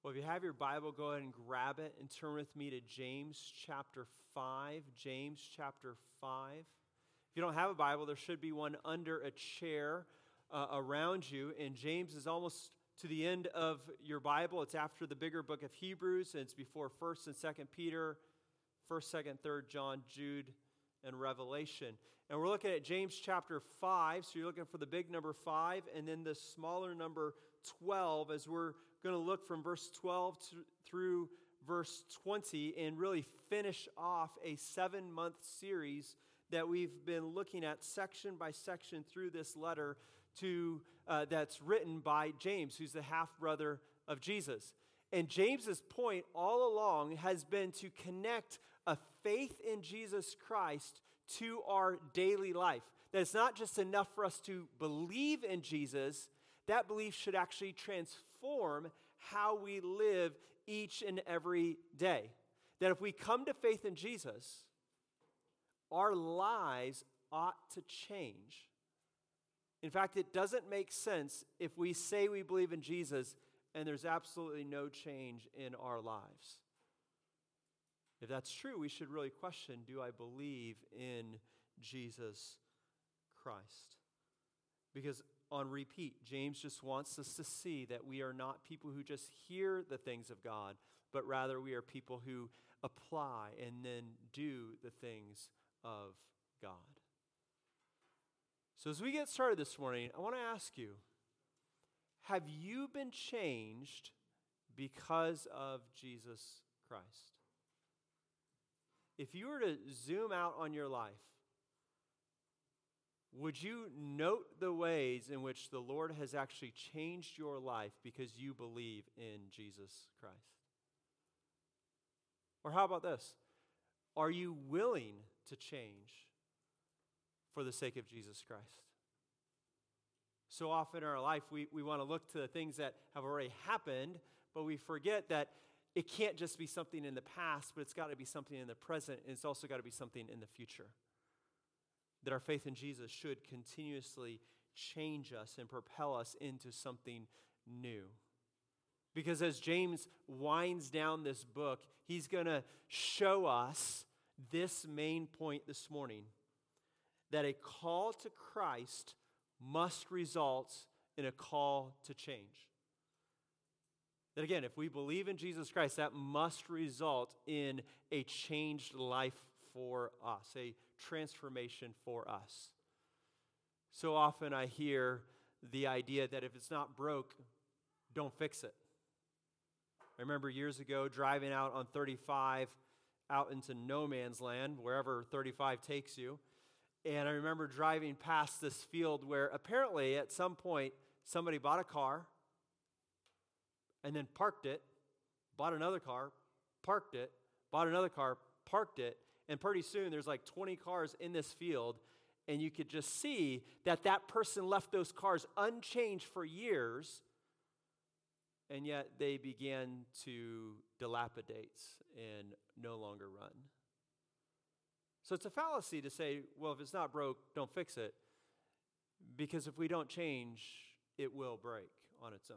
Well, if you have your Bible, go ahead and grab it and turn with me to James chapter 5. James chapter 5. If you don't have a Bible, there should be one under a chair around you. And James is almost to the end of your Bible. It's after the bigger book of Hebrews, and it's before 1st and 2nd Peter, 1st, 2nd, 3rd John, Jude, and Revelation. And we're looking at James chapter 5, so you're looking for the big number 5, and then the smaller number 12, as we're going to look from verse 12 through verse 20 and really finish off a 7-month series that we've been looking at section by section through this letter to that's written by James, who's the half-brother of Jesus. And James's point all along has been to connect a faith in Jesus Christ to our daily life. That it's not just enough for us to believe in Jesus. That belief should actually transform how we live each and every day. That if we come to faith in Jesus, our lives ought to change. In fact, it doesn't make sense if we say we believe in Jesus and there's absolutely no change in our lives. If that's true, we should really question, do I believe in Jesus Christ? Because on repeat, James just wants us to see that we are not people who just hear the things of God, but rather we are people who apply and then do the things of God. So as we get started this morning, I want to ask you, have you been changed because of Jesus Christ? If you were to zoom out on your life, would you note the ways in which the Lord has actually changed your life because you believe in Jesus Christ? Or how about this? Are you willing to change for the sake of Jesus Christ? So often in our life, we want to look to the things that have already happened, but we forget that it can't just be something in the past, but it's got to be something in the present, and it's also got to be something in the future. That our faith in Jesus should continuously change us and propel us into something new. Because as James winds down this book, he's going to show us this main point this morning, that a call to Christ must result in a call to change. That again, if we believe in Jesus Christ, that must result in a changed life for us, a transformation for us. So often I hear the idea that if it's not broke, don't fix it. I remember years ago driving out on 35 out into no man's land, wherever 35 takes you. And I remember driving past this field where apparently at some point somebody bought a car and then parked it, bought another car, parked it, bought another car, parked it, and pretty soon there's like 20 cars in this field, and you could just see that that person left those cars unchanged for years, and yet they began to dilapidate and no longer run. So it's a fallacy to say, well, if it's not broke, don't fix it. Because if we don't change, it will break on its own.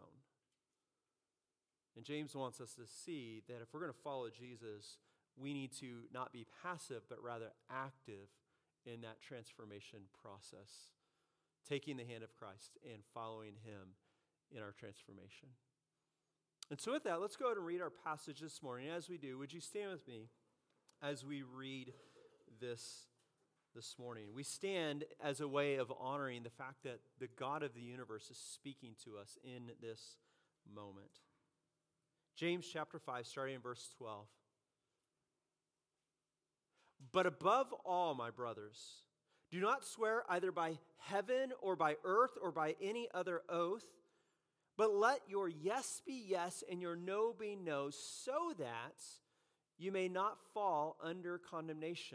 And James wants us to see that if we're going to follow Jesus, we need to not be passive, but rather active in that transformation process, taking the hand of Christ and following him in our transformation. And so with that, let's go ahead and read our passage this morning. As we do, would you stand with me as we read this morning? We stand as a way of honoring the fact that the God of the universe is speaking to us in this moment. James chapter 5, starting in verse 12. But above all, my brothers, do not swear either by heaven or by earth or by any other oath, but let your yes be yes and your no be no, so that you may not fall under condemnation.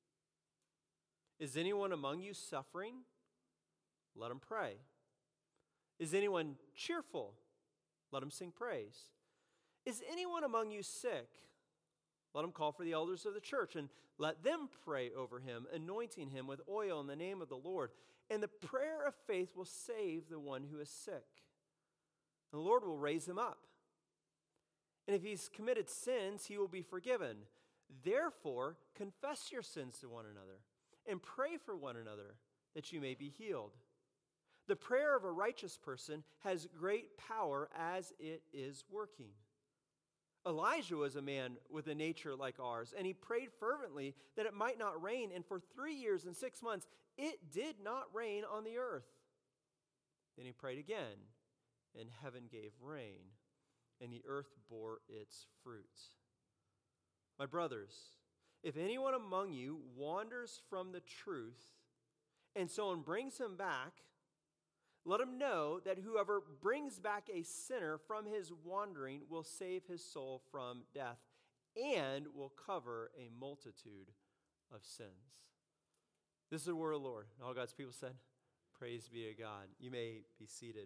Is anyone among you suffering? Let him pray. Is anyone cheerful? Let him sing praise. Is anyone among you sick? Let him call for the elders of the church and let them pray over him, anointing him with oil in the name of the Lord. And the prayer of faith will save the one who is sick, and the Lord will raise him up. And if he's committed sins, he will be forgiven. Therefore, confess your sins to one another and pray for one another that you may be healed. The prayer of a righteous person has great power as it is working. Elijah was a man with a nature like ours, and he prayed fervently that it might not rain, and for 3 years and 6 months it did not rain on the earth. Then he prayed again, and heaven gave rain, and the earth bore its fruit. My brothers, if anyone among you wanders from the truth, and someone brings him back, let him know that whoever brings back a sinner from his wandering will save his soul from death and will cover a multitude of sins. This is the word of the Lord. All God's people said, praise be to God. You may be seated.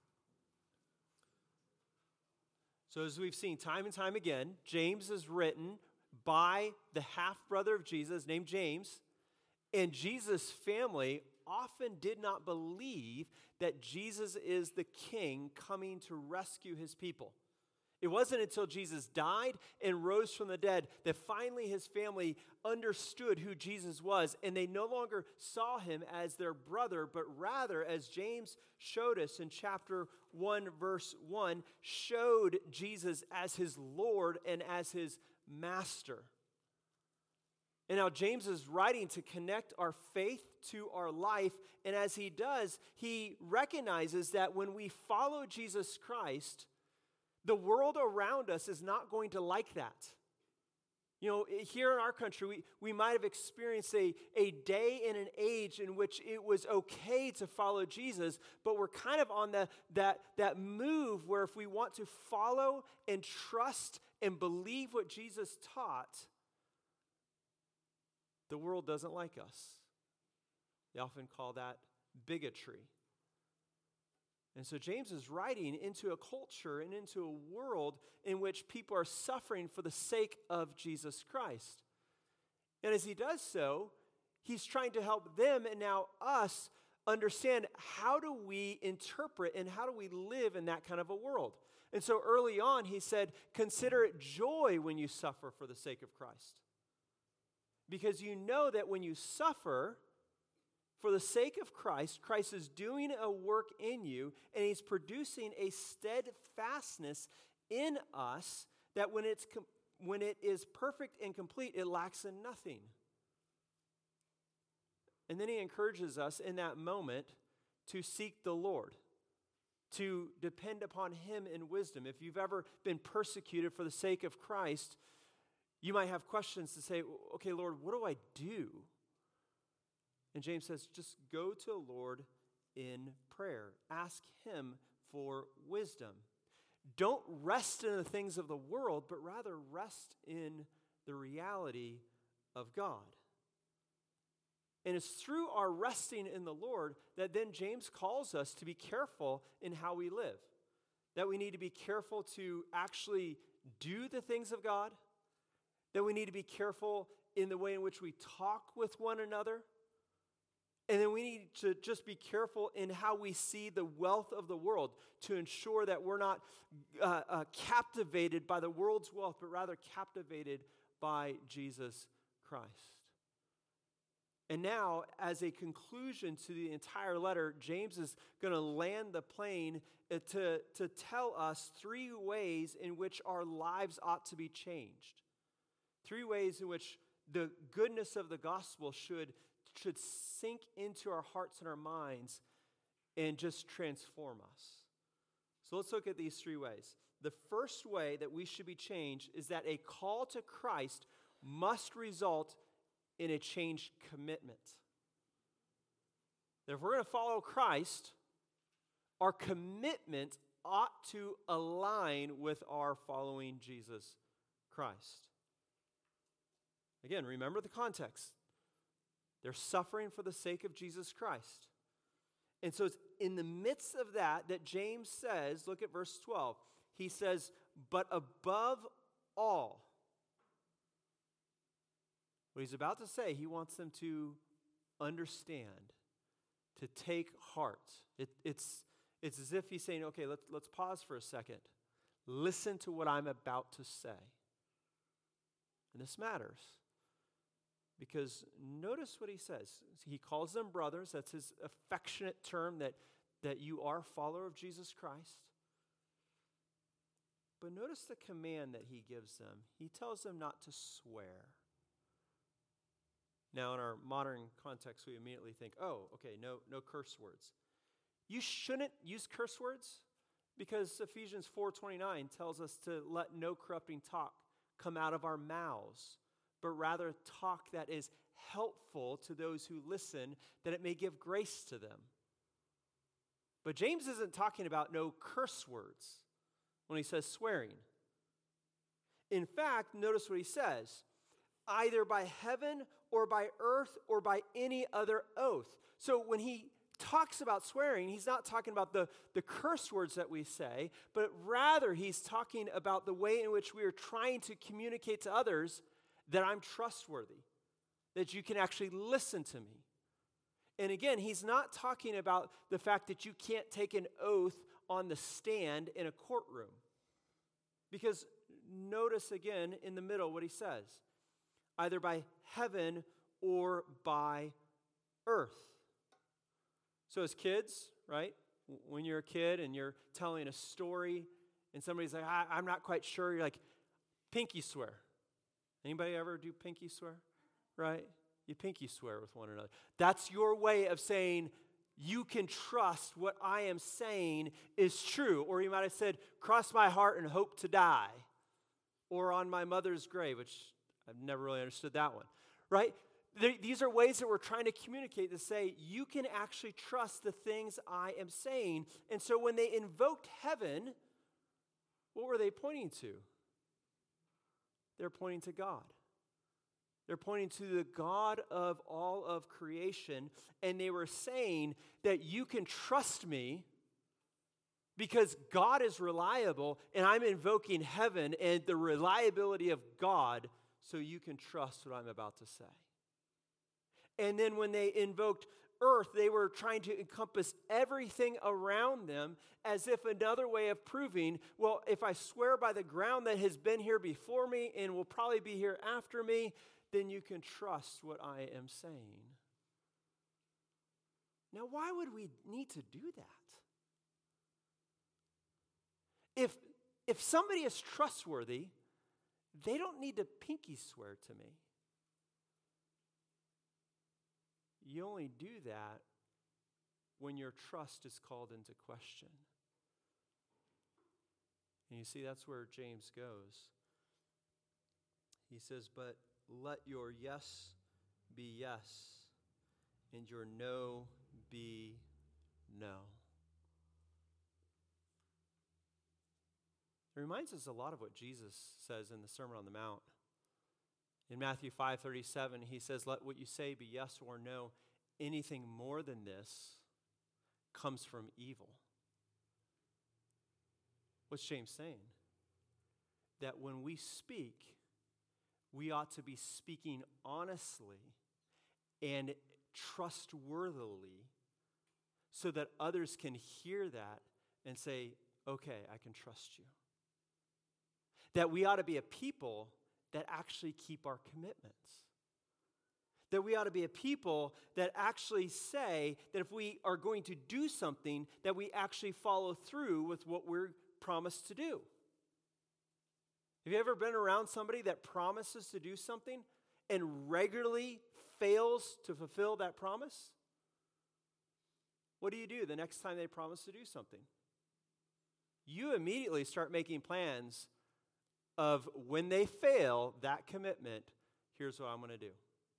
So as we've seen time and time again, James is written by the half-brother of Jesus named James, and Jesus' family often did not believe that Jesus is the king coming to rescue his people. It wasn't until Jesus died and rose from the dead that finally his family understood who Jesus was, and they no longer saw him as their brother, but rather, as James showed us in chapter 1, verse 1, showed Jesus as his Lord and as his master. And now James is writing to connect our faith to our life, and as he does, he recognizes that when we follow Jesus Christ, the world around us is not going to like that. You know, here in our country, we might have experienced a day and an age in which it was okay to follow Jesus, but we're kind of on that move where if we want to follow and trust and believe what Jesus taught, the world doesn't like us. They often call that bigotry. And so James is writing into a culture and into a world in which people are suffering for the sake of Jesus Christ. And as he does so, he's trying to help them and now us understand how do we interpret and how do we live in that kind of a world. And so early on he said, consider it joy when you suffer for the sake of Christ. Because you know that when you suffer for the sake of Christ, Christ is doing a work in you, and he's producing a steadfastness in us that when it is perfect and complete, it lacks in nothing. And then he encourages us in that moment to seek the Lord, to depend upon him in wisdom. If you've ever been persecuted for the sake of Christ, you might have questions to say, okay, Lord, what do I do? And James says, just go to the Lord in prayer. Ask him for wisdom. Don't rest in the things of the world, but rather rest in the reality of God. And it's through our resting in the Lord that then James calls us to be careful in how we live. That we need to be careful to actually do the things of God. That we need to be careful in the way in which we talk with one another. And then we need to just be careful in how we see the wealth of the world to ensure that we're not captivated by the world's wealth, but rather captivated by Jesus Christ. And now, as a conclusion to the entire letter, James is going to land the plane to tell us 3 ways in which our lives ought to be changed. 3 ways in which the goodness of the gospel should sink into our hearts and our minds and just transform us. So let's look at these 3 ways. The first way that we should be changed is that a call to Christ must result in a changed commitment. That if we're going to follow Christ, our commitment ought to align with our following Jesus Christ. Again, remember the context. They're suffering for the sake of Jesus Christ. And so it's in the midst of that James says, look at verse 12. He says, but above all, what he's about to say, he wants them to understand, to take heart. It's as if he's saying, okay, let's pause for a second. Listen to what I'm about to say. And this matters because notice what he says. He calls them brothers. That's his affectionate term that you are a follower of Jesus Christ. But notice the command that he gives them. He tells them not to swear. Now, in our modern context, we immediately think, oh, okay, no curse words. You shouldn't use curse words because Ephesians 4:29 tells us to let no corrupting talk come out of our mouths, but rather talk that is helpful to those who listen, that it may give grace to them. But James isn't talking about no curse words when he says swearing. In fact, notice what he says, either by heaven or by earth or by any other oath. So when he talks about swearing, he's not talking about the curse words that we say, but rather he's talking about the way in which we are trying to communicate to others that I'm trustworthy, that you can actually listen to me. And again, he's not talking about the fact that you can't take an oath on the stand in a courtroom. Because notice again in the middle what he says, either by heaven or by earth. So as kids, right, when you're a kid and you're telling a story and somebody's like, I'm not quite sure, you're like, pinky swear. Anybody ever do pinky swear? Right? You pinky swear with one another. That's your way of saying, you can trust what I am saying is true. Or you might have said, cross my heart and hope to die. Or on my mother's grave, which I've never really understood that one. Right? These are ways that we're trying to communicate to say, you can actually trust the things I am saying. And so when they invoked heaven, what were they pointing to? They're pointing to God. They're pointing to the God of all of creation, and they were saying that you can trust me because God is reliable, and I'm invoking heaven and the reliability of God so you can trust what I'm about to say. And then when they invoked earth, they were trying to encompass everything around them as if another way of proving, well, if I swear by the ground that has been here before me and will probably be here after me, then you can trust what I am saying. Now, why would we need to do that? If somebody is trustworthy, they don't need to pinky swear to me. You only do that when your trust is called into question. And you see, that's where James goes. He says, but let your yes be yes, and your no be no. It reminds us a lot of what Jesus says in the Sermon on the Mount. In Matthew 5:37, he says, let what you say be yes or no. Anything more than this comes from evil. What's James saying? That when we speak, we ought to be speaking honestly and trustworthily so that others can hear that and say, okay, I can trust you. That we ought to be a people that actually keep our commitments. That we ought to be a people that actually say that if we are going to do something, that we actually follow through with what we're promised to do. Have you ever been around somebody that promises to do something and regularly fails to fulfill that promise? What do the next time they promise to do something? You immediately start making plans of when they fail that commitment, here's what I'm going to do.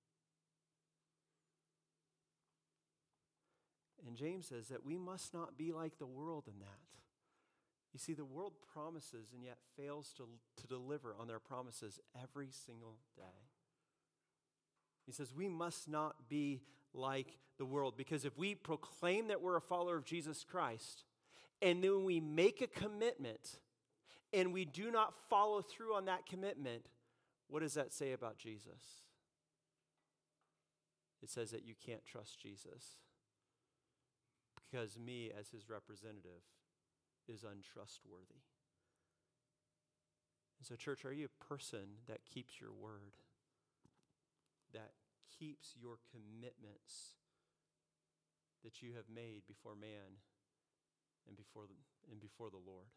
And James says that we must not be like the world in that. You see, the world promises and yet fails to deliver on their promises every single day. He says we must not be like the world, because if we proclaim that we're a follower of Jesus Christ and then we make a commitment and we do not follow through on that commitment, what does that say about Jesus? It says that you can't trust Jesus because me as his representative is untrustworthy. So, church, are you a person that keeps your word? That keeps your commitments that you have made before man and before the Lord?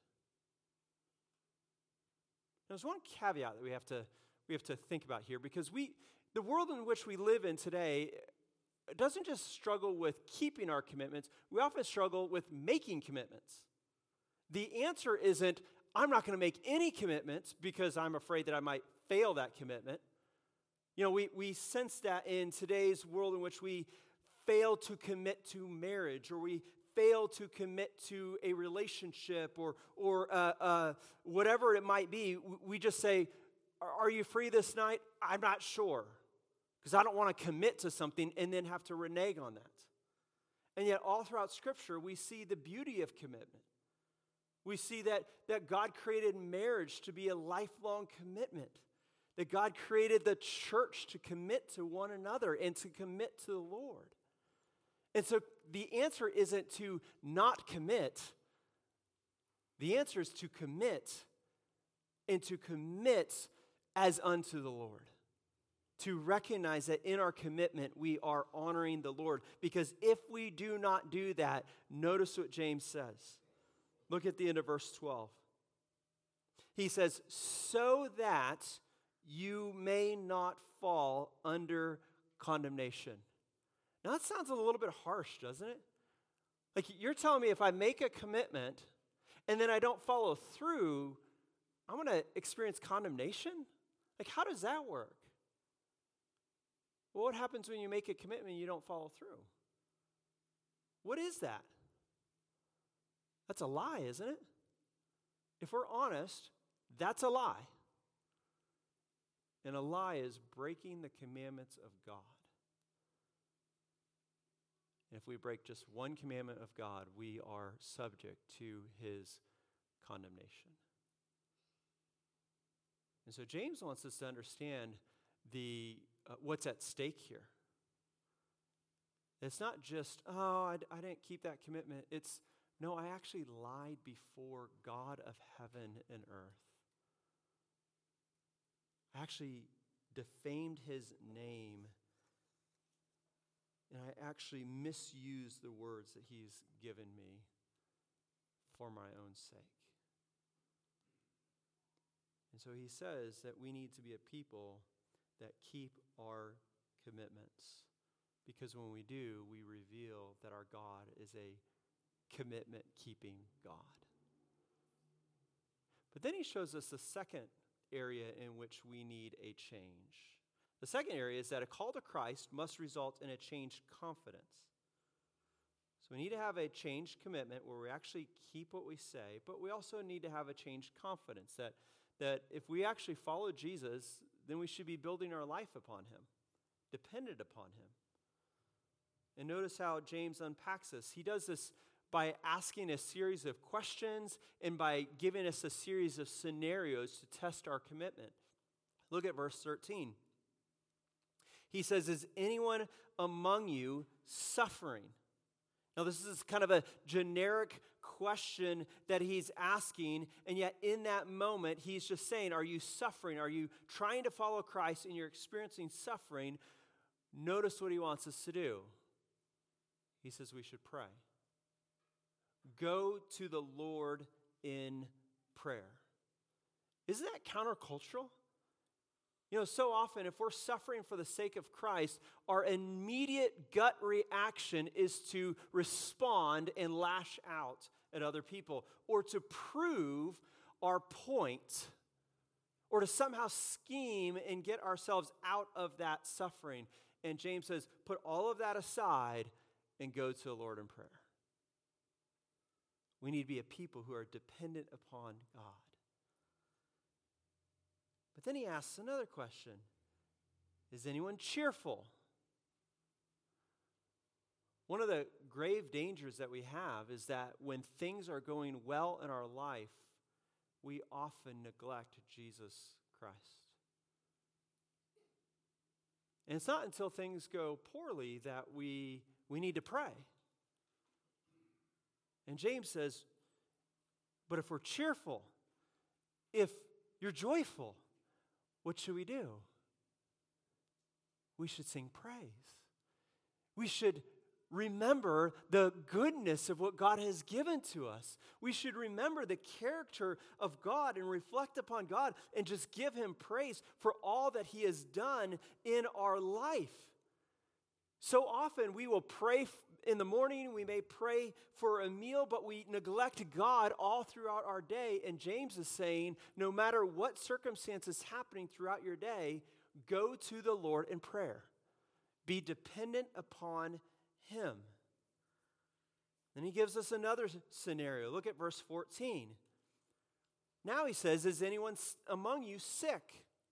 Now, there's one caveat that we have to think about here, because the world in which we live in today doesn't just struggle with keeping our commitments, we often struggle with making commitments. The answer isn't, I'm not going to make any commitments because I'm afraid that I might fail that commitment. You know, we sense that in today's world in which we fail to commit to marriage, or we fail to commit to a relationship, or whatever it might be. We just say, are you free this night? I'm not sure, because I don't want to commit to something and then have to renege on that. And yet all throughout Scripture, we see the beauty of commitment. We see that God created marriage to be a lifelong commitment, that God created the church to commit to one another and to commit to the Lord. And so the answer isn't to not commit. The answer is to commit, and to commit as unto the Lord. To recognize that in our commitment we are honoring the Lord. Because if we do not do that, notice what James says. Look at the end of verse 12. He says, so that you may not fall under condemnation. Now that sounds a little bit harsh, doesn't it? Like, you're telling me if I make a commitment and then I don't follow through, I'm going to experience condemnation? Like, how does that work? Well, what happens when you make a commitment and you don't follow through? What is that? That's a lie, isn't it? If we're honest, that's a lie. And a lie is breaking the commandments of God. And if we break just one commandment of God, we are subject to his condemnation. And so James wants us to understand what's at stake here. It's not just, I didn't keep that commitment. It's, no, I actually lied before God of heaven and earth. I actually defamed his name, and I actually misused the words that he's given me for my own sake. And so he says that we need to be a people that keep our commitments, because when we do, we reveal that our God is a commitment-keeping God. But then he shows us the second area in which we need a change. The second area is that a call to Christ must result in a changed confidence. So we need to have a changed commitment where we actually keep what we say, but we also need to have a changed confidence that if we actually follow Jesus, then we should be building our life upon him, dependent upon him. And notice how James unpacks this. He does this by asking a series of questions and by giving us a series of scenarios to test our commitment. Look at verse 13. He says, is anyone among you suffering? Now, this is kind of a generic question that he's asking, and yet in that moment, he's just saying, are you suffering? Are you trying to follow Christ and you're experiencing suffering? Notice what he wants us to do. He says we should pray. Go to the Lord in prayer. Isn't that countercultural? You know, so often if we're suffering for the sake of Christ, our immediate gut reaction is to respond and lash out at other people, or to prove our point, or to somehow scheme and get ourselves out of that suffering. And James says, put all of that aside and go to the Lord in prayer. We need to be a people who are dependent upon God. But then he asks another question. Is anyone cheerful? One of the grave dangers that we have is that when things are going well in our life, we often neglect Jesus Christ. And it's not until things go poorly that we need to pray. And James says, but if we're cheerful, if you're joyful. What should we do? We should sing praise. We should remember the goodness of what God has given to us. We should remember the character of God and reflect upon God and just give Him praise for all that He has done in our life. So often we will pray in the morning, we may pray for a meal, but we neglect God all throughout our day. And James is saying, no matter what circumstance is happening throughout your day, go to the Lord in prayer. Be dependent upon Him. Then he gives us another scenario. Look at verse 14. Now he says, is anyone among you sick?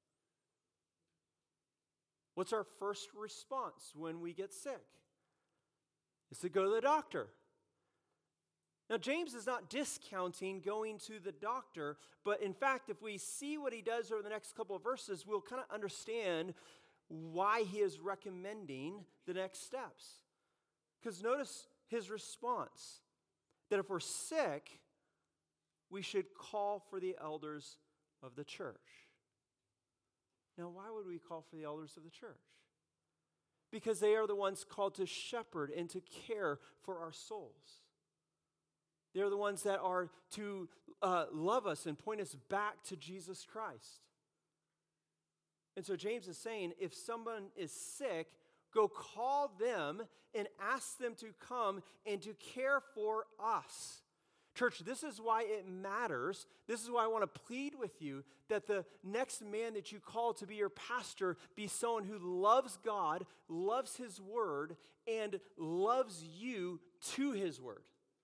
What's our first response when we get sick? It's to go to the doctor. Now, James is not discounting going to the doctor, but in fact, if we see what he does over the next couple of verses, we'll kind of understand why he is recommending the next steps. Because notice his response, that if we're sick, we should call for the elders of the church. Now, why would we call for the elders of the church? Because they are the ones called to shepherd and to care for our souls. They're the ones that are to love us and point us back to Jesus Christ. And so James is saying, if someone is sick, go call them and ask them to come and to care for us. Church, this is why it matters. This is why I want to plead with you that the next man that you call to be your pastor be someone who loves God, loves His word, and loves you to His word.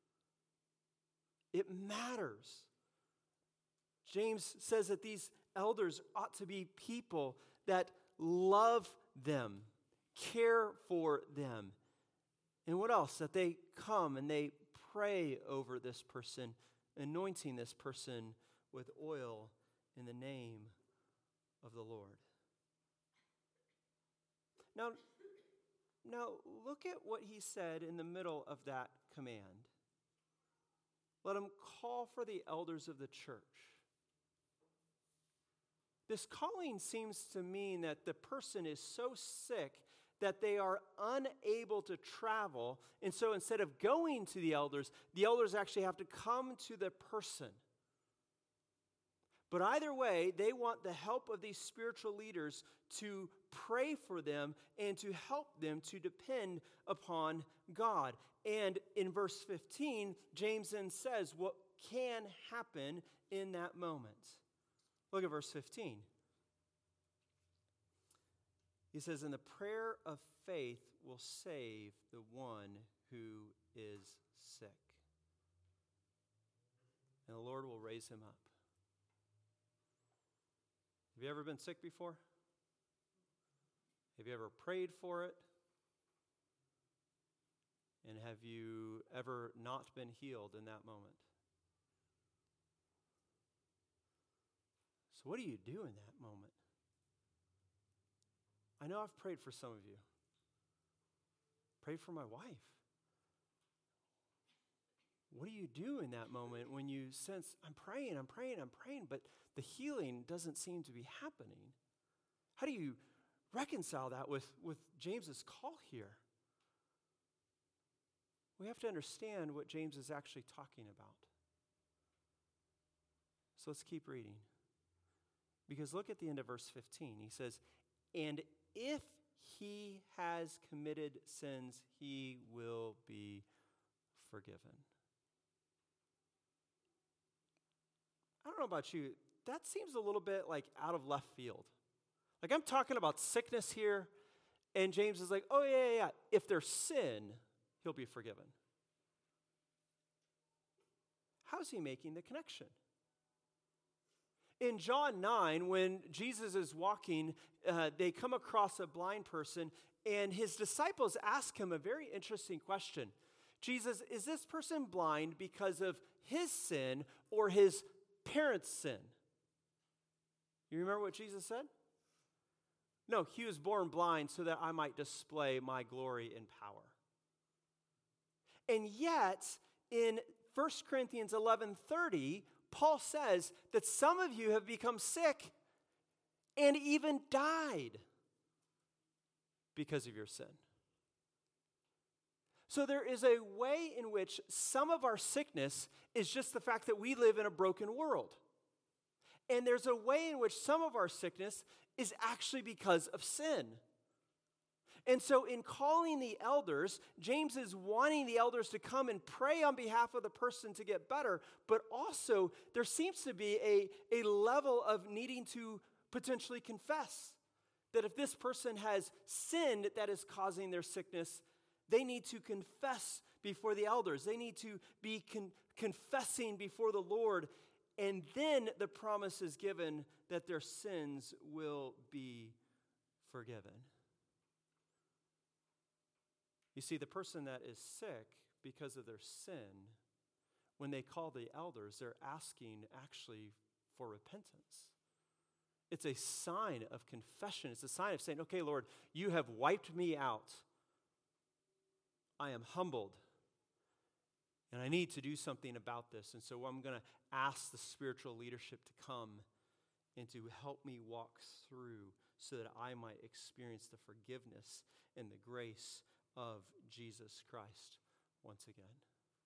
It matters. James says that these elders ought to be people that love them, care for them. And what else? That they come and they pray over this person, anointing this person with oil in the name of the Lord. Now look at what he said in the middle of that command. Let him call for the elders of the church. This calling seems to mean that the person is so sick that they are unable to travel. And so instead of going to the elders actually have to come to the person. But either way, they want the help of these spiritual leaders to pray for them and to help them to depend upon God. And in verse 15, James then says what can happen in that moment. Look at verse 15. He says, and the prayer of faith will save the one who is sick, and the Lord will raise him up. Have you ever been sick before? Have you ever prayed for it? And have you ever not been healed in that moment? So what do you do in that moment? I know I've prayed for some of you. Prayed for my wife. What do you do in that moment when you sense, I'm praying, but the healing doesn't seem to be happening? How do you reconcile that with James's call here? We have to understand what James is actually talking about. So let's keep reading. Because look at the end of verse 15. He says, and if he has committed sins, he will be forgiven. I don't know about you, that seems a little bit like out of left field. Like I'm talking about sickness here, and James is like, oh yeah. If there's sin, he'll be forgiven. How's he making the connection? In John 9, when Jesus is walking, they come across a blind person, and his disciples ask him a very interesting question. Jesus, is this person blind because of his sin or his parents' sin? You remember what Jesus said? No, he was born blind so that I might display my glory and power. And yet, in 1 Corinthians 11:30, Paul says that some of you have become sick and even died because of your sin. So there is a way in which some of our sickness is just the fact that we live in a broken world. And there's a way in which some of our sickness is actually because of sin. And so in calling the elders, James is wanting the elders to come and pray on behalf of the person to get better, but also there seems to be a level of needing to potentially confess that if this person has sinned that is causing their sickness, they need to confess before the elders. They need to be confessing before the Lord, and then the promise is given that their sins will be forgiven. You see, the person that is sick because of their sin, when they call the elders, they're asking actually for repentance. It's a sign of confession. It's a sign of saying, okay, Lord, you have wiped me out. I am humbled. And I need to do something about this. And so I'm going to ask the spiritual leadership to come and to help me walk through so that I might experience the forgiveness and the grace of Jesus Christ once again.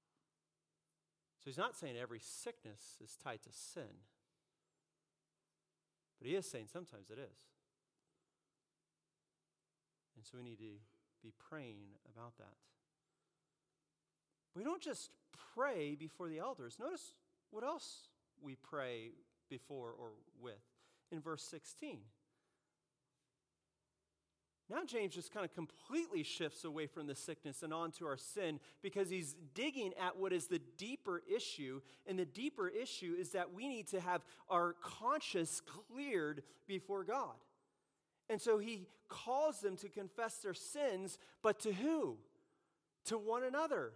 So he's not saying every sickness is tied to sin, but he is saying sometimes it is. And so we need to be praying about that. We don't just pray before the elders. Notice what else we pray before or with in verse 16. Now James just kind of completely shifts away from the sickness and onto our sin because he's digging at what is the deeper issue. And the deeper issue is that we need to have our conscience cleared before God. And so he calls them to confess their sins, but to who? To one another.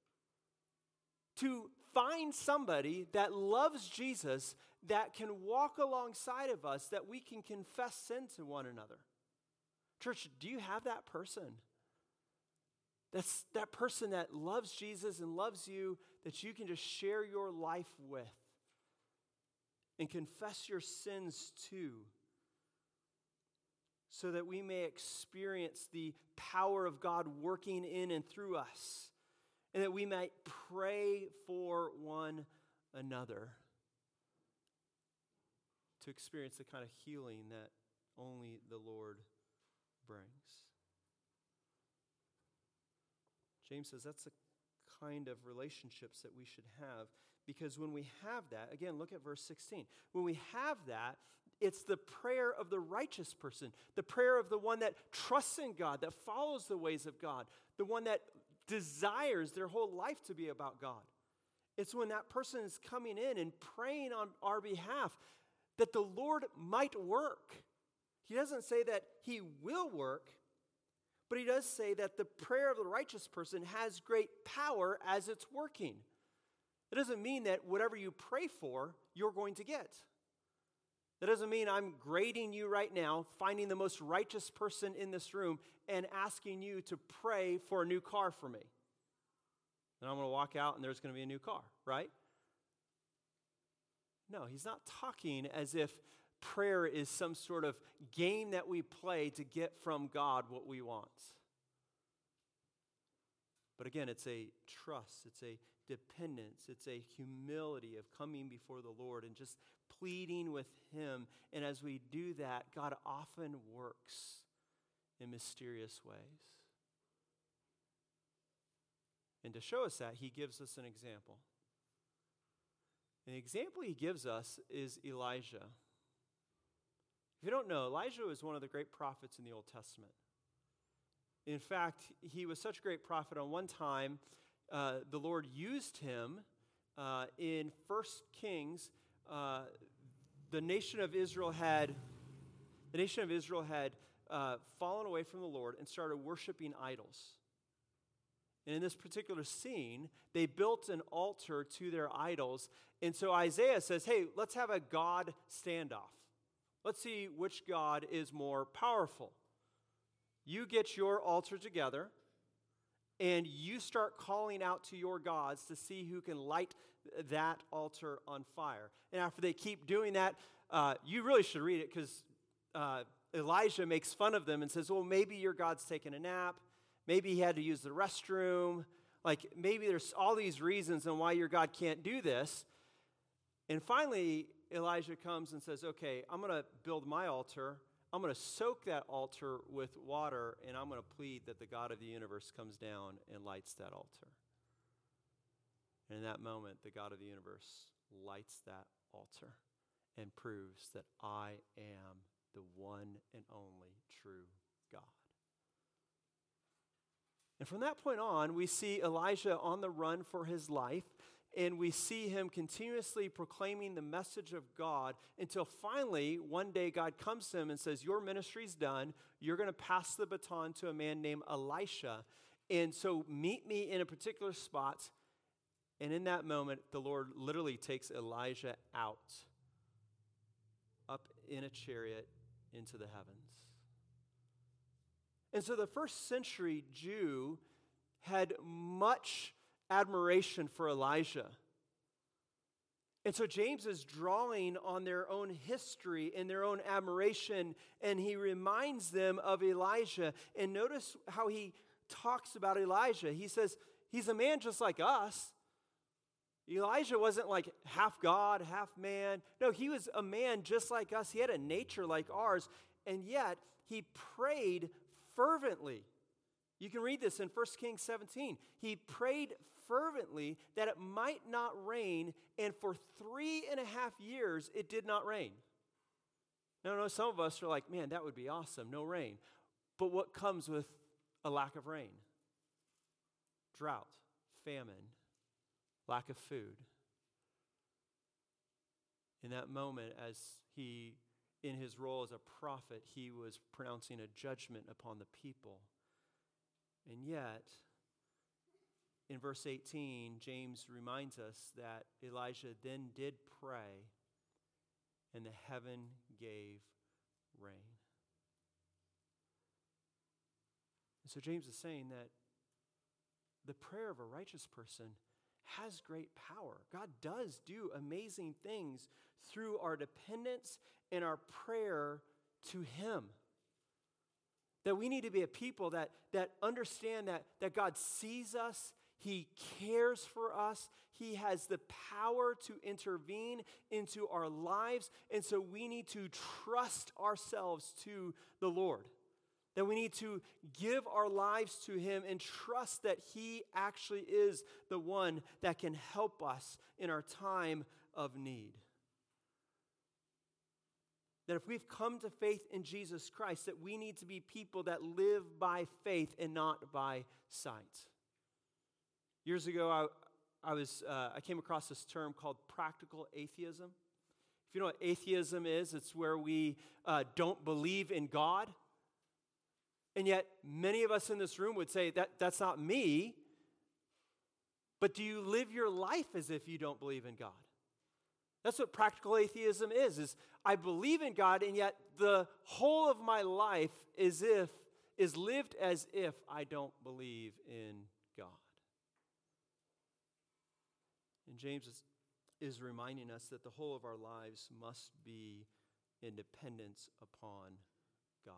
To find somebody that loves Jesus that can walk alongside of us, that we can confess sin to one another. Church, do you have that person? That's that person that loves Jesus and loves you, that you can just share your life with and confess your sins to, so that we may experience the power of God working in and through us, and that we might pray for one another to experience the kind of healing that only the Lord brings. James says that's the kind of relationships that we should have, because when we have that, again, look at verse 16. When we have that, it's the prayer of the righteous person, the prayer of the one that trusts in God, that follows the ways of God, the one that desires their whole life to be about God. It's when that person is coming in and praying on our behalf that the Lord might work. He doesn't say that he will work, but he does say that the prayer of the righteous person has great power as it's working. It doesn't mean that whatever you pray for, you're going to get. That doesn't mean I'm grading you right now, finding the most righteous person in this room, and asking you to pray for a new car for me. And I'm going to walk out and there's going to be a new car, right? No, he's not talking as if prayer is some sort of game that we play to get from God what we want. But again, it's a trust, it's a dependence, it's a humility of coming before the Lord and just pleading with him. And as we do that, God often works in mysterious ways. And to show us that, he gives us an example. And the example he gives us is Elijah. If you don't know, Elijah was one of the great prophets in the Old Testament. In fact, he was such a great prophet. On one time, the Lord used him in 1 Kings. The nation of Israel had fallen away from the Lord and started worshiping idols. And in this particular scene, they built an altar to their idols. And so Isaiah says, hey, let's have a God standoff. Let's see which God is more powerful. You get your altar together, and you start calling out to your gods to see who can light that altar on fire. And after they keep doing that, you really should read it because Elijah makes fun of them and says, well, maybe your God's taking a nap. Maybe he had to use the restroom. Like, maybe there's all these reasons on why your God can't do this. And finally, Elijah comes and says, okay, I'm going to build my altar. I'm going to soak that altar with water, and I'm going to plead that the God of the universe comes down and lights that altar. And in that moment, the God of the universe lights that altar and proves that I am the one and only true God. And from that point on, we see Elijah on the run for his life, and we see him continuously proclaiming the message of God until finally, one day, God comes to him and says, your ministry's done. You're going to pass the baton to a man named Elisha. And so meet me in a particular spot. And in that moment, the Lord literally takes Elijah out, up in a chariot into the heavens. And so the first century Jew had much admiration for Elijah. And so James is drawing on their own history and their own admiration, and he reminds them of Elijah. And notice how he talks about Elijah. He says, he's a man just like us. Elijah wasn't like half God, half man. No, he was a man just like us. He had a nature like ours, and yet he prayed fervently. You can read this in 1 Kings 17. He prayed fervently that it might not rain, and for 3.5 years it did not rain. No, some of us are like, man, that would be awesome, no rain. But what comes with a lack of rain? Drought, famine, lack of food. In that moment, as he, in his role as a prophet, he was pronouncing a judgment upon the people. And yet, in verse 18, James reminds us that Elijah then did pray, and the heaven gave rain. And so James is saying that the prayer of a righteous person has great power. God does do amazing things through our dependence and our prayer to Him. That we need to be a people that understand that God sees us, He cares for us, He has the power to intervene into our lives, and so we need to trust ourselves to the Lord. That we need to give our lives to Him and trust that He actually is the one that can help us in our time of need. That if we've come to faith in Jesus Christ, that we need to be people that live by faith and not by sight. Years ago, I came across this term called practical atheism. If you know what atheism is, it's where we don't believe in God. And yet, many of us in this room would say, that's not me. But do you live your life as if you don't believe in God? That's what practical atheism is I believe in God, and yet the whole of my life is lived as if I don't believe in God. And James is reminding us that the whole of our lives must be in dependence upon God.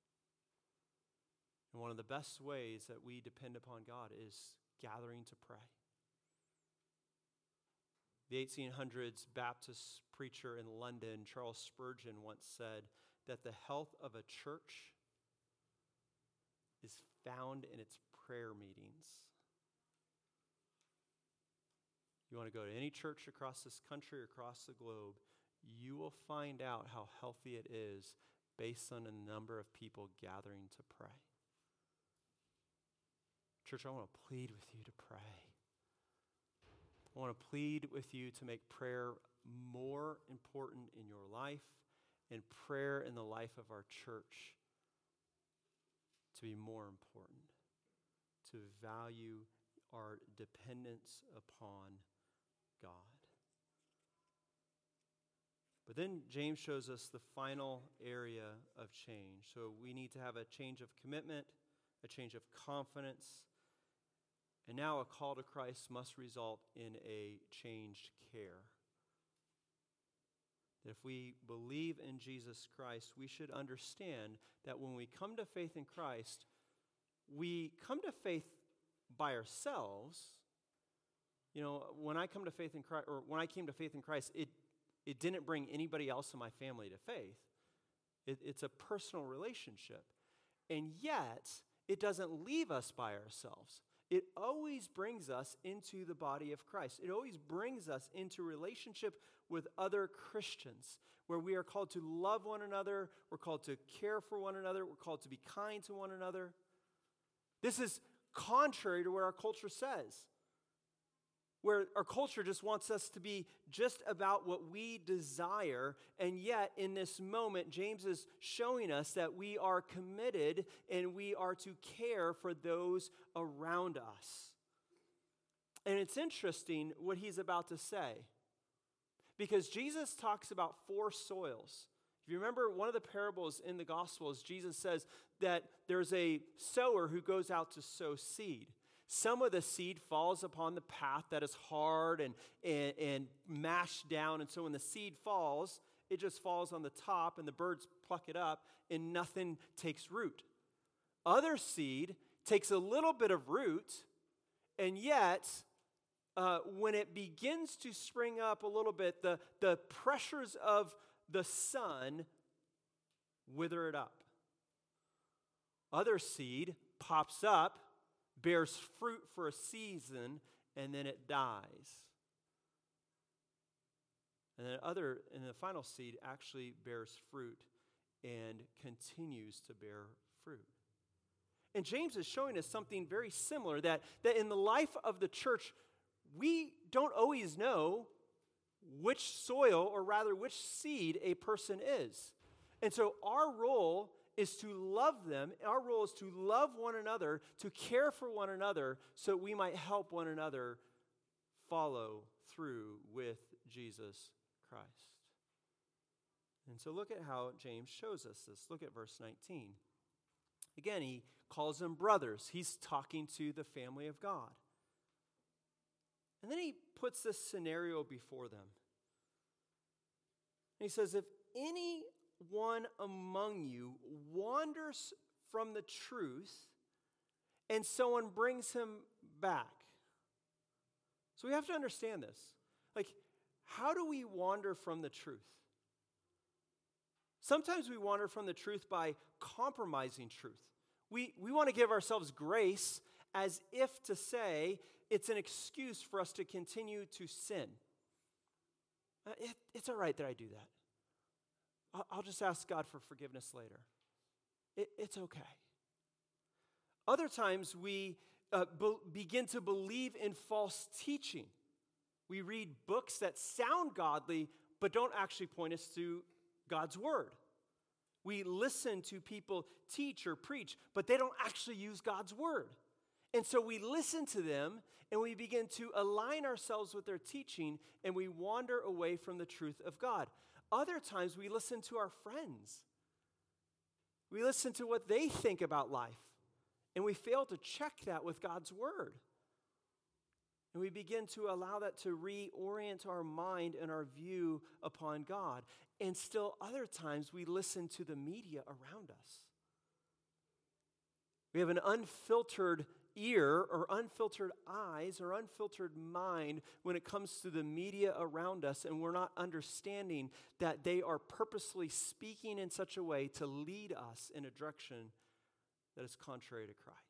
And one of the best ways that we depend upon God is gathering to pray. The 1800s Baptist preacher in London, Charles Spurgeon, once said that the health of a church is found in its prayer meetings. You want to go to any church across this country or across the globe, you will find out how healthy it is based on a number of people gathering to pray. Church, I want to plead with you to pray. I want to plead with you to make prayer more important in your life and prayer in the life of our church to be more important, to value our dependence upon God. But then James shows us the final area of change. So we need to have a change of commitment, a change of confidence, And now a call to Christ must result in a changed care. That if we believe in Jesus Christ, we should understand that when we come to faith in Christ, we come to faith by ourselves. You know, when I come to faith in Christ, or when I came to faith in Christ, it didn't bring anybody else in my family to faith. It's a personal relationship. And yet, it doesn't leave us by ourselves. It always brings us into the body of Christ. It always brings us into relationship with other Christians, where we are called to love one another, we're called to care for one another, we're called to be kind to one another. This is contrary to where our culture says, where our culture just wants us to be just about what we desire, and yet in this moment, James is showing us that we are committed and we are to care for those around us. And it's interesting what he's about to say, because Jesus talks about 4 soils. If you remember one of the parables in the Gospels, Jesus says that there's a sower who goes out to sow seed. Some of the seed falls upon the path that is hard and mashed down. And so when the seed falls, it just falls on the top and the birds pluck it up and nothing takes root. Other seed takes a little bit of root, and yet when it begins to spring up a little bit, the pressures of the sun wither it up. Other seed pops up, bears fruit for a season, and then it dies. And then the final seed actually bears fruit and continues to bear fruit. And James is showing us something very similar, that in the life of the church, we don't always know which soil, or rather which seed a person is. And so our role is to love them. Our role is to love one another, to care for one another, so we might help one another follow through with Jesus Christ. And so look at how James shows us this. Look at verse 19. Again, he calls them brothers. He's talking to the family of God. And then he puts this scenario before them. And he says, if anyone among you wanders from the truth and someone brings him back. So we have to understand this. Like, how do we wander from the truth? Sometimes we wander from the truth by compromising truth. We want to give ourselves grace as if to say it's an excuse for us to continue to sin. It's all right that I do that. I'll just ask God for forgiveness later. It's okay. Other times we begin to believe in false teaching. We read books that sound godly but don't actually point us to God's word. We listen to people teach or preach, but they don't actually use God's word. And so we listen to them and we begin to align ourselves with their teaching and we wander away from the truth of God. Other times we listen to our friends. We listen to what they think about life, and we fail to check that with God's word. And we begin to allow that to reorient our mind and our view upon God. And still other times we listen to the media around us. We have an unfiltered ear or unfiltered eyes or unfiltered mind when it comes to the media around us, and we're not understanding that they are purposely speaking in such a way to lead us in a direction that is contrary to Christ.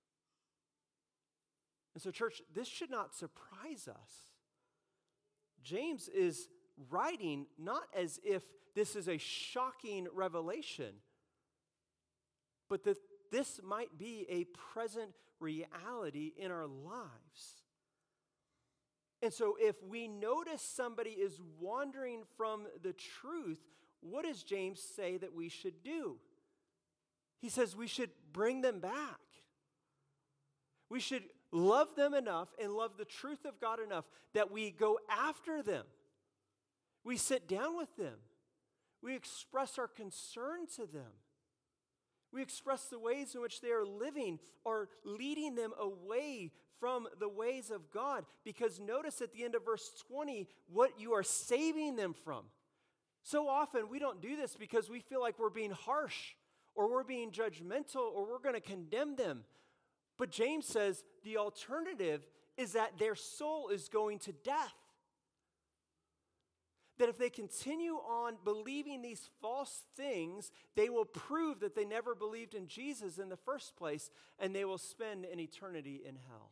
And so, church, this should not surprise us. James is writing not as if this is a shocking revelation, but that this might be a present reality in our lives. And so if we notice somebody is wandering from the truth, what does James say that we should do? He says we should bring them back. We should love them enough and love the truth of God enough that we go after them. We sit down with them. We express our concern to them. We express the ways in which they are living or leading them away from the ways of God. Because notice at the end of verse 20 what you are saving them from. So often we don't do this because we feel like we're being harsh or we're being judgmental or we're going to condemn them. But James says the alternative is that their soul is going to death. That if they continue on believing these false things, they will prove that they never believed in Jesus in the first place, and they will spend an eternity in hell.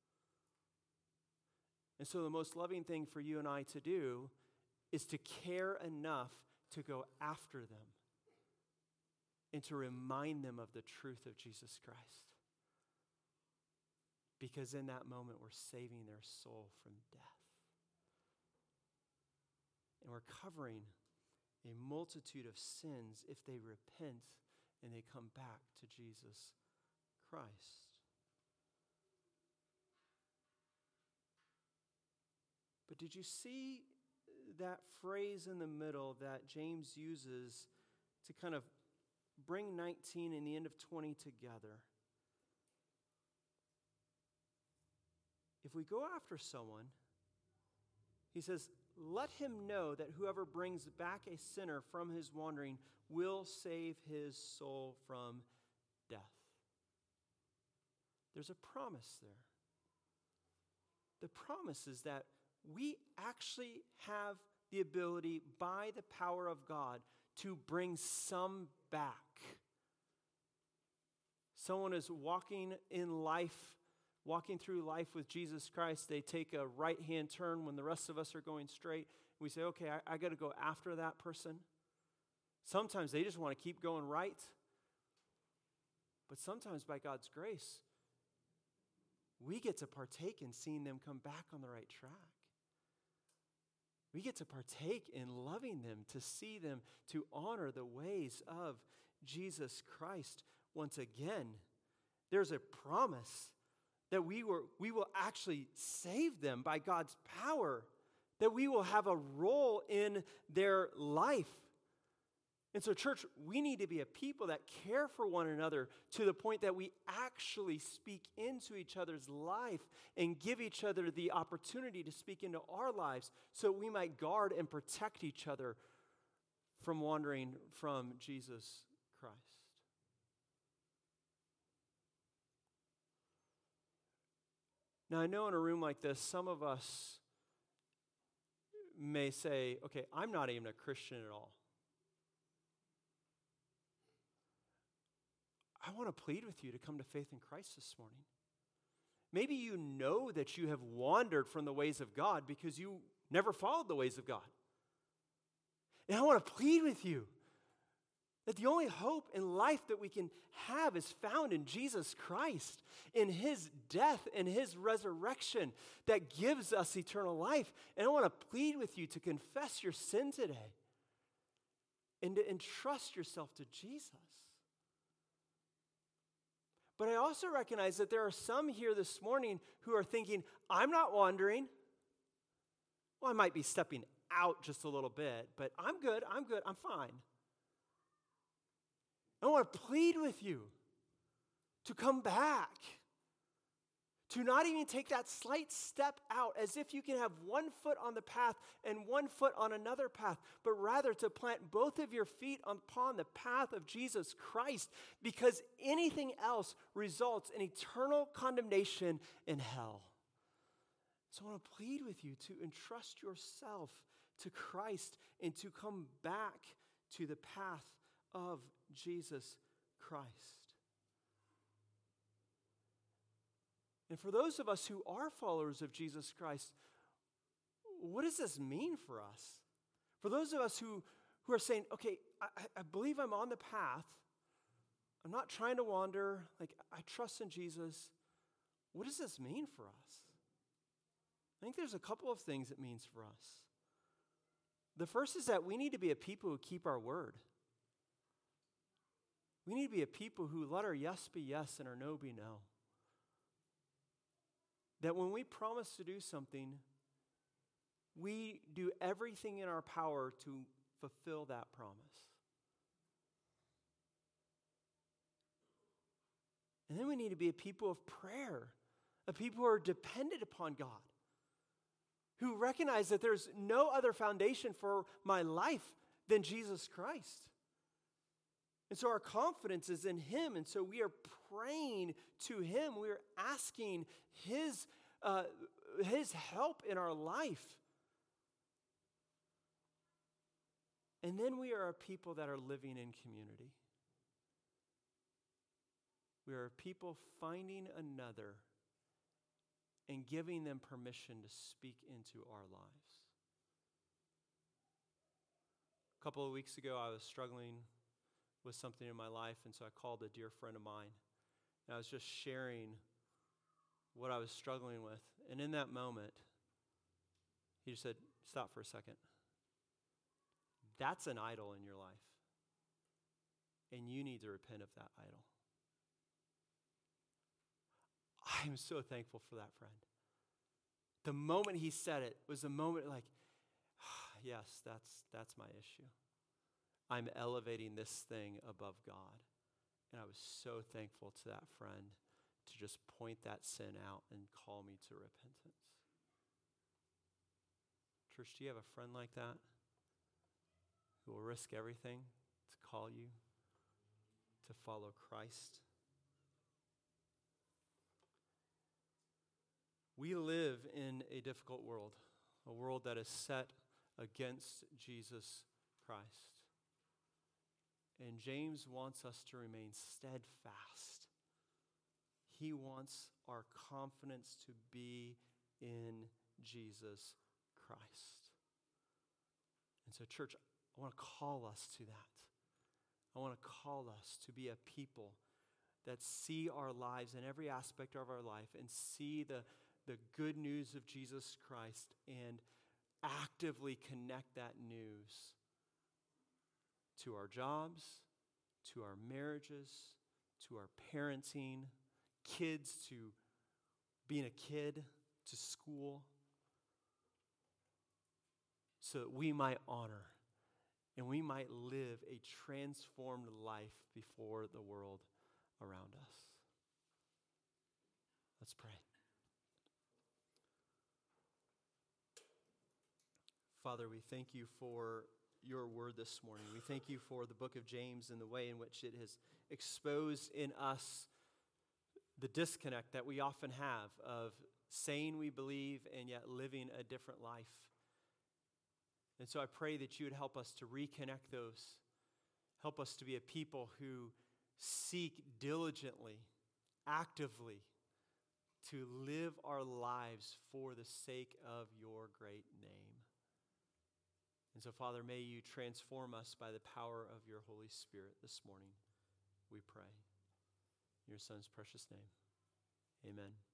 And so the most loving thing for you and I to do is to care enough to go after them and to remind them of the truth of Jesus Christ. Because in that moment, we're saving their soul from death. And we're covering a multitude of sins if they repent and they come back to Jesus Christ. But did you see that phrase in the middle that James uses to kind of bring 19 and the end of 20 together? If we go after someone, he says, let him know that whoever brings back a sinner from his wandering will save his soul from death. There's a promise there. The promise is that we actually have the ability by the power of God to bring some back. Someone is walking through life with Jesus Christ. They take a right-hand turn when the rest of us are going straight. We say, okay, I got to go after that person. Sometimes they just want to keep going right. But sometimes by God's grace, we get to partake in seeing them come back on the right track. We get to partake in loving them, to see them, to honor the ways of Jesus Christ. Once again, there's a promise that we will actually save them by God's power, that we will have a role in their life. And so, church, we need to be a people that care for one another to the point that we actually speak into each other's life and give each other the opportunity to speak into our lives so we might guard and protect each other from wandering from Jesus Christ. Now, I know in a room like this, some of us may say, okay, I'm not even a Christian at all. I want to plead with you to come to faith in Christ this morning. Maybe you know that you have wandered from the ways of God because you never followed the ways of God. And I want to plead with you that the only hope in life that we can have is found in Jesus Christ, in His death and His resurrection that gives us eternal life. And I want to plead with you to confess your sin today and to entrust yourself to Jesus. But I also recognize that there are some here this morning who are thinking, I'm not wandering. Well, I might be stepping out just a little bit, but I'm good, I'm fine. I want to plead with you to come back, to not even take that slight step out as if you can have one foot on the path and one foot on another path, but rather to plant both of your feet upon the path of Jesus Christ, because anything else results in eternal condemnation in hell. So I want to plead with you to entrust yourself to Christ and to come back to the path of Jesus Christ. And for those of us who are followers of Jesus Christ, what does this mean for us? For those of us who are saying, okay, I believe I'm on the path. I'm not trying to wander. Like, I trust in Jesus. What does this mean for us? I think there's a couple of things it means for us. The first is that we need to be a people who keep our word. We need to be a people who let our yes be yes and our no be no. That when we promise to do something, we do everything in our power to fulfill that promise. And then we need to be a people of prayer, a people who are dependent upon God, who recognize that there's no other foundation for my life than Jesus Christ. And so our confidence is in Him, and so we are praying to Him. We are asking His help in our life. And then we are a people that are living in community. We are a people finding another and giving them permission to speak into our lives. A couple of weeks ago, I was struggling with something in my life, and so I called a dear friend of mine. And I was just sharing what I was struggling with. And in that moment, he just said, "Stop for a second. That's an idol in your life. And you need to repent of that idol." I am so thankful for that friend. The moment he said it was a moment like, yes, that's my issue. I'm elevating this thing above God. And I was so thankful to that friend to just point that sin out and call me to repentance. Church, do you have a friend like that who will risk everything to call you to follow Christ? We live in a difficult world, a world that is set against Jesus Christ. And James wants us to remain steadfast. He wants our confidence to be in Jesus Christ. And so, church, I want to call us to that. I want to call us to be a people that see our lives in every aspect of our life and see the good news of Jesus Christ and actively connect that news to our jobs, to our marriages, to our parenting, kids to being a kid, to school, so that we might honor and we might live a transformed life before the world around us. Let's pray. Father, we thank you for your word this morning. We thank you for the book of James and the way in which it has exposed in us the disconnect that we often have of saying we believe and yet living a different life. And so I pray that you would help us to reconnect those. Help us to be a people who seek diligently, actively, to live our lives for the sake of your great name. And so, Father, may you transform us by the power of your Holy Spirit this morning, we pray. In your Son's precious name, amen.